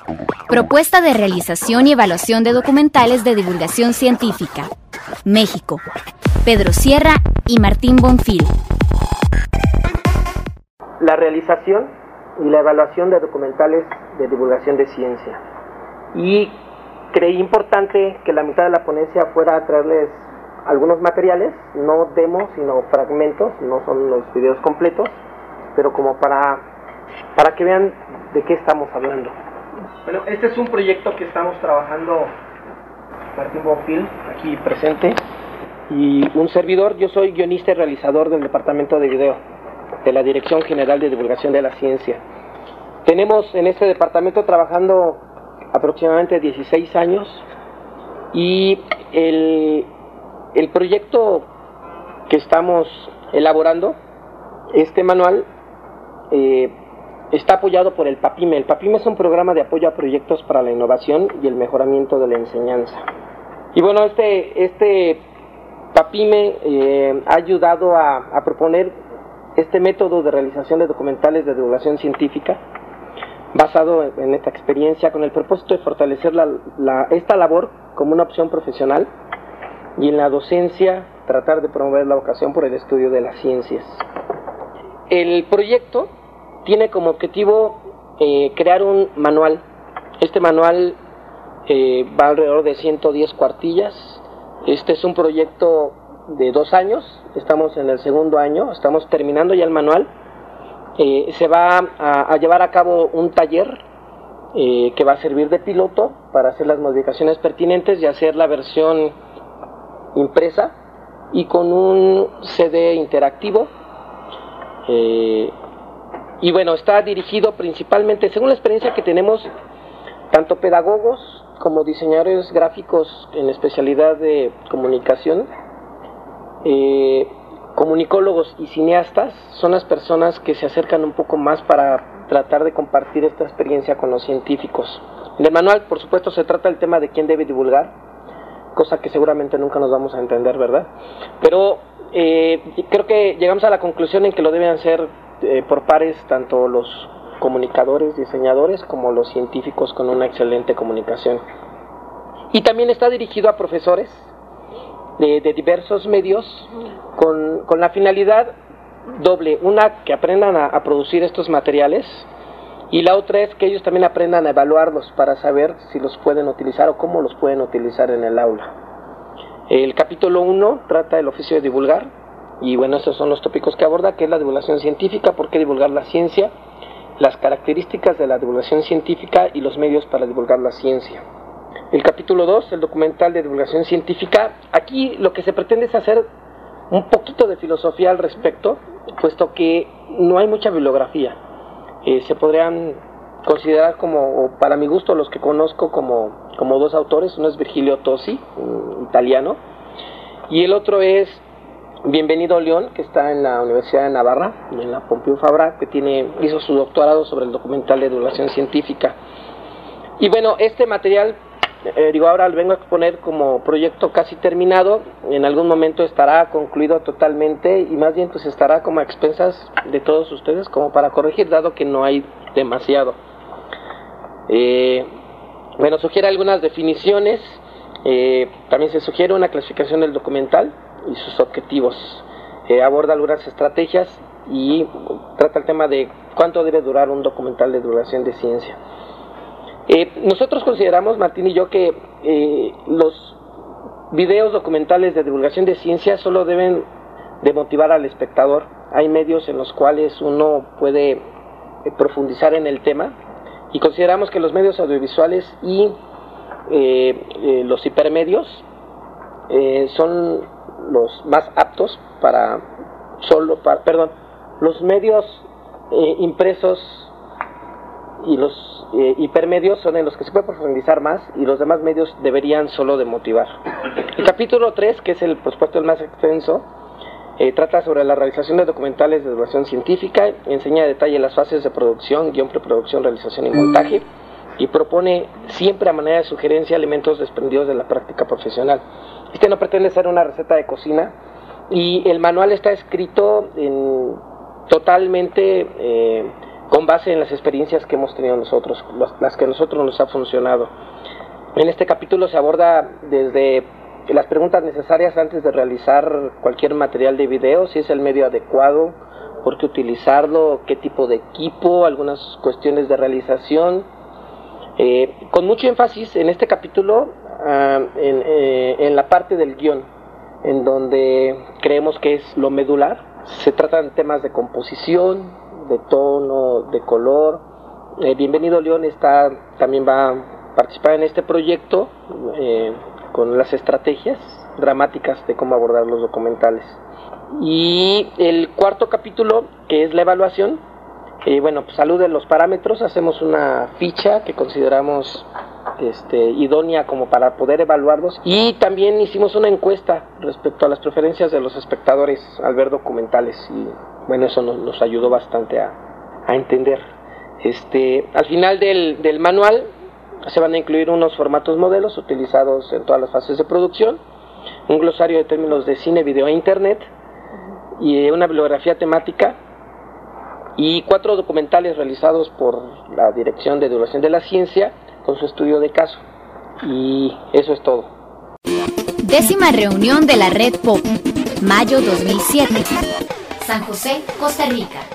Propuesta de realización y evaluación de documentales de divulgación científica. México. Pedro Sierra y Martín Bonfil. La realización y la evaluación de documentales de divulgación de ciencia. Y creí importante que la mitad de la ponencia fuera a traerles algunos materiales, no demos, sino fragmentos, no son los videos completos, pero como para que vean de qué estamos hablando. Bueno, este es un proyecto que estamos trabajando Martín Bonfil, aquí presente, y un servidor. Yo soy guionista y realizador del departamento de video de la Dirección General de Divulgación de la Ciencia. Tenemos en este departamento trabajando aproximadamente 16 años, y el proyecto que estamos elaborando, este manual, está apoyado por el PAPIME. El PAPIME es un programa de apoyo a proyectos para la innovación y el mejoramiento de la enseñanza. Y bueno, este PAPIME ha ayudado a proponer este método de realización de documentales de divulgación científica, basado en esta experiencia, con el propósito de fortalecer esta labor como una opción profesional, y en la docencia tratar de promover la vocación por el estudio de las ciencias. El proyecto tiene como objetivo crear un manual. Este manual va alrededor de 110 cuartillas. Este es un proyecto de 2 años, estamos en el segundo año, estamos terminando ya el manual. Se va a llevar a cabo un taller que va a servir de piloto para hacer las modificaciones pertinentes y hacer la versión impresa y con un CD interactivo. Y bueno, está dirigido principalmente, según la experiencia que tenemos, tanto pedagogos como diseñadores gráficos en especialidad de comunicación, comunicólogos y cineastas son las personas que se acercan un poco más para tratar de compartir esta experiencia con los científicos. En el manual, por supuesto, se trata el tema de quién debe divulgar, cosa que seguramente nunca nos vamos a entender, ¿verdad? Pero creo que llegamos a la conclusión en que lo deben hacer por pares tanto los comunicadores, diseñadores, como los científicos con una excelente comunicación. Y también está dirigido a profesores de diversos medios con la finalidad doble: una, que aprendan a producir estos materiales, y la otra es que ellos también aprendan a evaluarlos para saber si los pueden utilizar o cómo los pueden utilizar en el aula. El capítulo 1 trata del oficio de divulgar, y bueno, estos son los tópicos que aborda, que es la divulgación científica, por qué divulgar la ciencia, las características de la divulgación científica y los medios para divulgar la ciencia. El capítulo 2, el documental de divulgación científica. Aquí lo que se pretende es hacer un poquito de filosofía al respecto, puesto que no hay mucha bibliografía. Se podrían considerar como, o para mi gusto, los que conozco como 2 autores. Uno es Virgilio Tosi, un italiano, y el otro es Bienvenido León, que está en la Universidad de Navarra, en la Pompeu Fabra, que hizo su doctorado sobre el documental de divulgación científica. Y bueno, este material, ahora lo vengo a exponer como proyecto casi terminado. En algún momento estará concluido totalmente, y más bien pues estará como a expensas de todos ustedes, como para corregir, dado que no hay demasiado. Bueno, sugiere algunas definiciones. También se sugiere una clasificación del documental y sus objetivos. Aborda algunas estrategias y trata el tema de cuánto debe durar un documental de divulgación de ciencia. Nosotros consideramos, Martín y yo, que los videos documentales de divulgación de ciencia solo deben de motivar al espectador. Hay medios en los cuales uno puede profundizar en el tema, y consideramos que los medios audiovisuales y los hipermedios son los más aptos los medios impresos y los hipermedios son en los que se puede profundizar más, y los demás medios deberían solo de motivar. El capítulo 3, que es por supuesto el más extenso, trata sobre la realización de documentales de divulgación científica, enseña a detalle las fases de producción, guión, preproducción, realización y montaje, y propone siempre a manera de sugerencia elementos desprendidos de la práctica profesional. Este no pretende ser una receta de cocina, y el manual está escrito totalmente con base en las experiencias que hemos tenido nosotros, las que a nosotros nos ha funcionado. En este capítulo se aborda desde las preguntas necesarias antes de realizar cualquier material de video, si es el medio adecuado, por qué utilizarlo, qué tipo de equipo, algunas cuestiones de realización, con mucho énfasis en este capítulo en la parte del guión, en donde creemos que es lo medular. Se tratan temas de composición, de tono, de color. Bienvenido León también va a participar en este proyecto con las estrategias dramáticas de cómo abordar los documentales. Y el cuarto capítulo, que es la evaluación, pues alude a los parámetros. Hacemos una ficha que consideramos idónea como para poder evaluarlos, y también hicimos una encuesta respecto a las preferencias de los espectadores al ver documentales, y bueno, eso nos ayudó bastante a entender. Al final del manual se van a incluir unos formatos modelos utilizados en todas las fases de producción, un glosario de términos de cine, video e internet, y una bibliografía temática, y 4 documentales realizados por la Dirección de Divulgación de la Ciencia con su estudio de caso. Y eso es todo. 10ª reunión de la Red POP, mayo 2007. San José, Costa Rica.